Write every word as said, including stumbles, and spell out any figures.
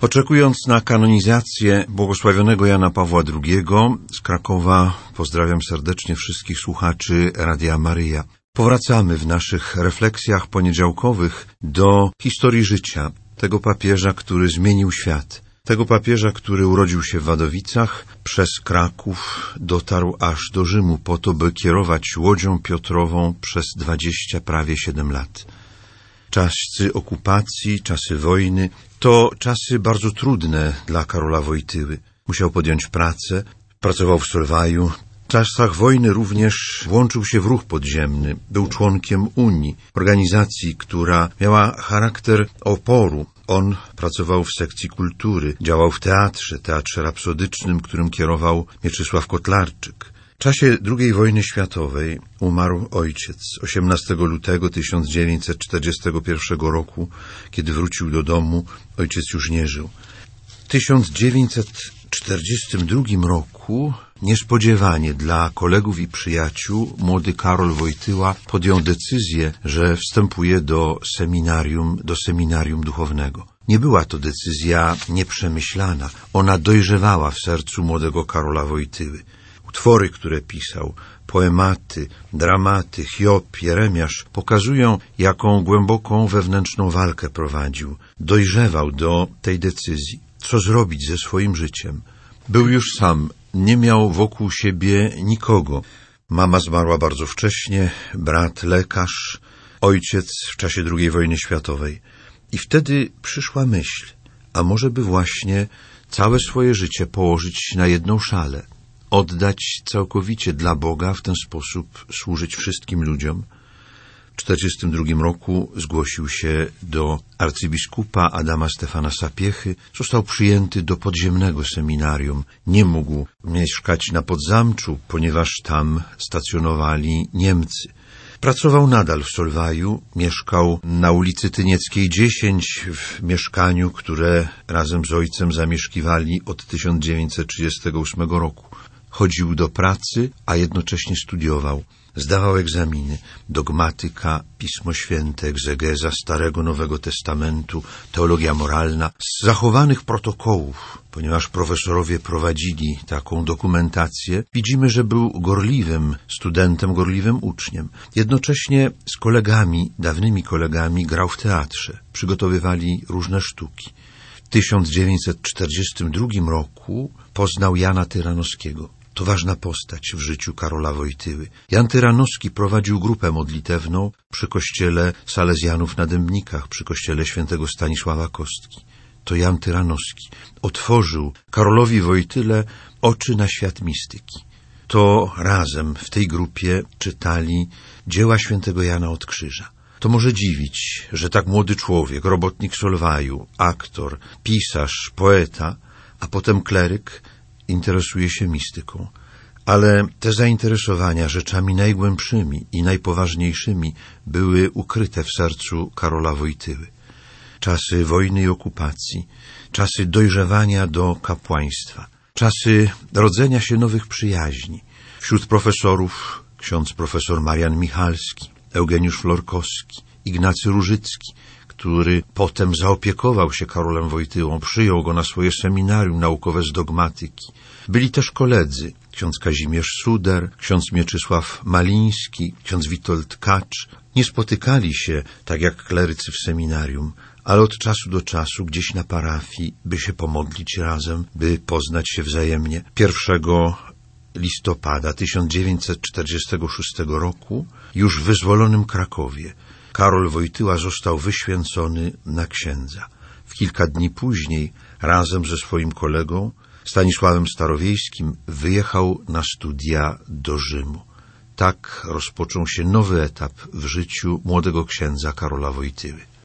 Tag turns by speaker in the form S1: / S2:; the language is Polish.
S1: Oczekując na kanonizację błogosławionego Jana Pawła drugiego z Krakowa, pozdrawiam serdecznie wszystkich słuchaczy Radia Maryja. Powracamy w naszych refleksjach poniedziałkowych do historii życia tego papieża, który zmienił świat. Tego papieża, który urodził się w Wadowicach, przez Kraków dotarł aż do Rzymu po to, by kierować łodzią Piotrową przez dwadzieścia prawie siedem lat. Czasy okupacji, czasy wojny to czasy bardzo trudne dla Karola Wojtyły. Musiał podjąć pracę, pracował w Solwaju. W czasach wojny również włączył się w ruch podziemny. Był członkiem Unii, organizacji, która miała charakter oporu. On pracował w sekcji kultury, działał w teatrze, teatrze rapsodycznym, którym kierował Mieczysław Kotlarczyk. W czasie drugiej wojny światowej umarł ojciec osiemnastego lutego tysiąc dziewięćset czterdziestego pierwszego roku. Kiedy wrócił do domu, ojciec już nie żył. W tysiąc dziewięćset czterdziestym drugim roku niespodziewanie dla kolegów i przyjaciół młody Karol Wojtyła podjął decyzję, że wstępuje do seminarium, do seminarium duchownego. Nie była to decyzja nieprzemyślana. Ona dojrzewała w sercu młodego Karola Wojtyły. Utwory, które pisał, poematy, dramaty, Hiob, Jeremiasz pokazują, jaką głęboką wewnętrzną walkę prowadził. Dojrzewał do tej decyzji. Co zrobić ze swoim życiem? Był już sam, nie miał wokół siebie nikogo. Mama zmarła bardzo wcześnie, brat lekarz, ojciec w czasie drugiej wojny światowej. I wtedy przyszła myśl, a może by właśnie całe swoje życie położyć na jedną szalę, oddać całkowicie dla Boga, w ten sposób służyć wszystkim ludziom. W czterdziestym drugim roku zgłosił się do arcybiskupa Adama Stefana Sapiechy. Został przyjęty do podziemnego seminarium. Nie mógł mieszkać na Podzamczu, ponieważ tam stacjonowali Niemcy. Pracował nadal w Solwaju, mieszkał na ulicy Tynieckiej dziesięć, w mieszkaniu, które razem z ojcem zamieszkiwali od tysiąc dziewięćset trzydziestego ósmego roku. Chodził do pracy, a jednocześnie studiował. Zdawał egzaminy, dogmatyka, Pismo Święte, egzegeza Starego Nowego Testamentu, teologia moralna. Z zachowanych protokołów, ponieważ profesorowie prowadzili taką dokumentację, widzimy, że był gorliwym studentem, gorliwym uczniem. Jednocześnie z kolegami, dawnymi kolegami grał w teatrze, przygotowywali różne sztuki. W tysiąc dziewięćset czterdziestym drugim roku poznał Jana Tyranowskiego. To ważna postać w życiu Karola Wojtyły. Jan Tyranowski prowadził grupę modlitewną przy kościele Salezjanów na Dębnikach, przy kościele świętego Stanisława Kostki. To Jan Tyranowski otworzył Karolowi Wojtyle oczy na świat mistyki. To razem w tej grupie czytali dzieła świętego Jana od Krzyża. To może dziwić, że tak młody człowiek, robotnik Solwaju, aktor, pisarz, poeta, a potem kleryk, interesuje się mistyką. Ale te zainteresowania rzeczami najgłębszymi i najpoważniejszymi były ukryte w sercu Karola Wojtyły. Czasy wojny i okupacji, czasy dojrzewania do kapłaństwa, czasy rodzenia się nowych przyjaźni. Wśród profesorów ksiądz profesor Marian Michalski, Eugeniusz Florkowski, Ignacy Różycki, który potem zaopiekował się Karolem Wojtyłą, przyjął go na swoje seminarium naukowe z dogmatyki. Byli też koledzy, ksiądz Kazimierz Suder, ksiądz Mieczysław Maliński, ksiądz Witold Kacz. Nie spotykali się, tak jak klerycy w seminarium, ale od czasu do czasu gdzieś na parafii, by się pomodlić razem, by poznać się wzajemnie. Pierwszego listopada tysiąc dziewięćset czterdziestego szóstego roku, już w wyzwolonym Krakowie, Karol Wojtyła został wyświęcony na księdza. W kilka dni później, razem ze swoim kolegą, Stanisławem Starowiejskim, wyjechał na studia do Rzymu. Tak rozpoczął się nowy etap w życiu młodego księdza Karola Wojtyły.